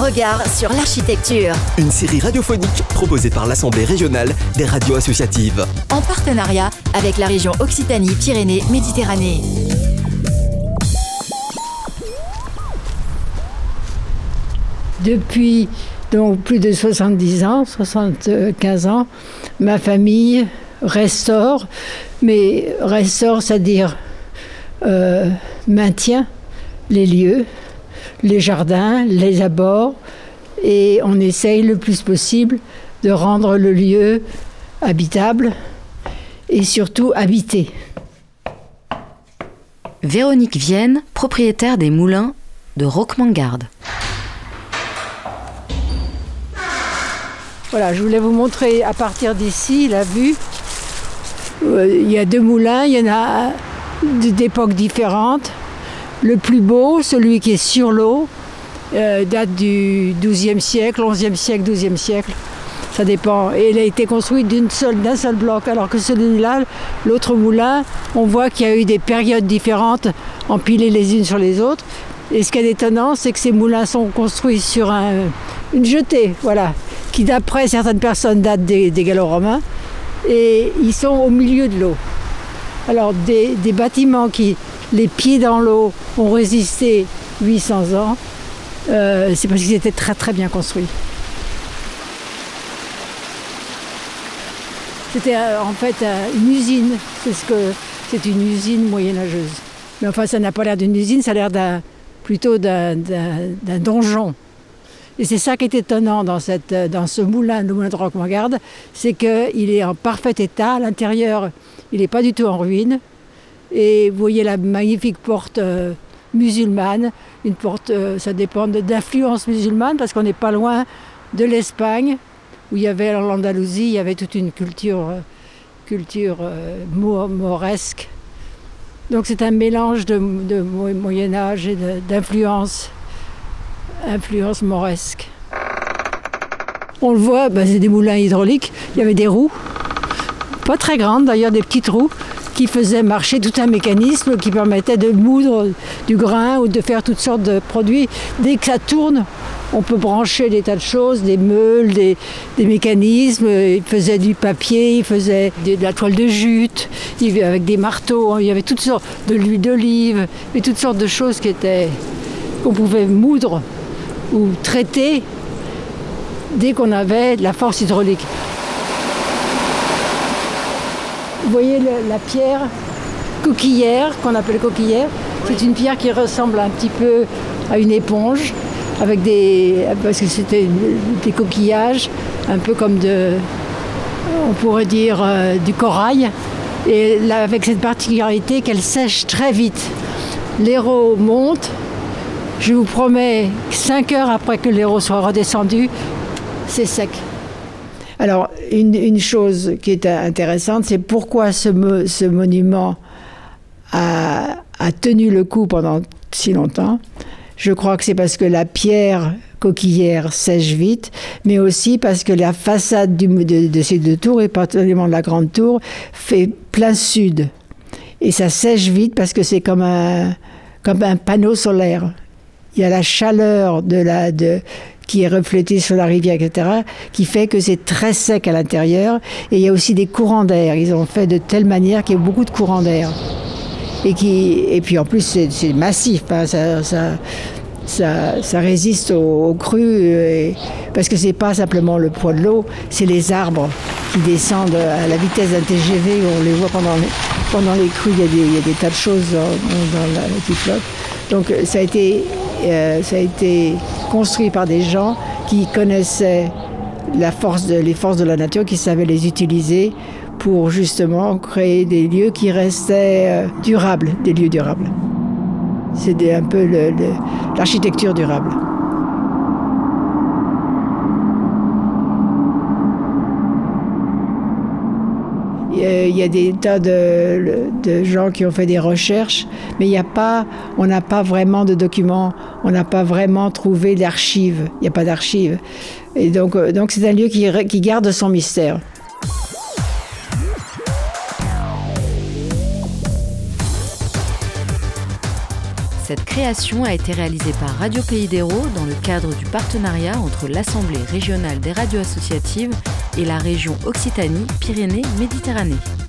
regard sur l'architecture. Une série radiophonique proposée par l'Assemblée régionale des radios associatives. En partenariat avec la région Occitanie-Pyrénées-Méditerranée. Depuis donc plus de 70 ans, 75 ans, ma famille restaure, mais restaure, c'est-à-dire maintient les lieux, les jardins, les abords, et on essaye le plus possible de rendre le lieu habitable et surtout habité. Véronique Vienne, propriétaire des moulins de Roquemangarde. Voilà, je voulais vous montrer à partir d'ici la vue. Il y a 2 moulins, il y en a d'époques différentes. Le plus beau, celui qui est sur l'eau, date du XIIe siècle, XIe siècle, XIIe siècle. Ça dépend. Et il a été construit d'un seul bloc. Alors que celui-là, l'autre moulin, on voit qu'il y a eu des périodes différentes empilées les unes sur les autres. Et ce qui est étonnant, c'est que ces moulins sont construits sur une jetée, voilà, qui d'après certaines personnes date des Gallo-Romains. Et ils sont au milieu de l'eau. Alors des bâtiments qui, les pieds dans l'eau, ont résisté 800 ans, c'est parce qu'ils étaient très très bien construits. C'était en fait une usine, c'est une usine moyenâgeuse. Mais enfin ça n'a pas l'air d'une usine, ça a l'air plutôt d'un donjon. Et c'est ça qui est étonnant dans ce moulin, le moulin de Roquemangarde, c'est qu'il est en parfait état. À l'intérieur, il n'est pas du tout en ruine. Et vous voyez la magnifique porte musulmane. Une porte, ça dépend d'influence musulmane, parce qu'on n'est pas loin de l'Espagne, où il y avait l'Andalousie, il y avait toute une culture mauresque. Donc c'est un mélange de Moyen-Âge et d'influence mauresque. On le voit, c'est des moulins hydrauliques. Il y avait des roues, pas très grandes d'ailleurs, des petites roues qui faisaient marcher tout un mécanisme qui permettait de moudre du grain ou de faire toutes sortes de produits. Dès que ça tourne, on peut brancher des tas de choses, des meules, des mécanismes. Ils faisaient du papier, ils faisaient de la toile de jute, avec des marteaux. Il y avait toutes sortes de l'huile d'olive, et toutes sortes de choses qu'on pouvait moudre ou traiter dès qu'on avait de la force hydraulique. Vous voyez la pierre coquillière, qu'on appelle coquillière. C'est une pierre qui ressemble un petit peu à une éponge, parce que c'était des coquillages, un peu comme on pourrait dire du corail. Et là, avec cette particularité qu'elle sèche très vite. L'hérault monte. Je vous promets, 5 heures après que l'hérault soit redescendu, c'est sec. Alors, une chose qui est intéressante, c'est pourquoi ce monument a tenu le coup pendant si longtemps. Je crois que c'est parce que la pierre coquillière sèche vite, mais aussi parce que la façade de ces 2 tours, et particulièrement de la grande tour, fait plein sud. Et ça sèche vite parce que c'est comme un panneau solaire. Il y a la chaleur qui est reflétée sur la rivière, etc., qui fait que c'est très sec à l'intérieur. Et il y a aussi des courants d'air. Ils ont fait de telle manière qu'il y a beaucoup de courants d'air. Et puis en plus, c'est massif. Hein, ça résiste aux crues. Parce que c'est pas simplement le poids de l'eau, c'est les arbres qui descendent à la vitesse d'un TGV. On les voit pendant les crues. Il y a des tas de choses qui flottent. Donc ça a été construit par des gens qui connaissaient les forces de la nature, qui savaient les utiliser pour justement créer des lieux qui restaient durables, des lieux durables. C'est un peu l'architecture durable. Il y a des tas de gens qui ont fait des recherches, mais on n'a pas vraiment de documents, on n'a pas vraiment trouvé d'archives. Il n'y a pas d'archives. Et donc c'est un lieu qui garde son mystère. Cette création a été réalisée par Radio Pays d'Hérault dans le cadre du partenariat entre l'Assemblée régionale des radios associatives et la région Occitanie-Pyrénées-Méditerranée.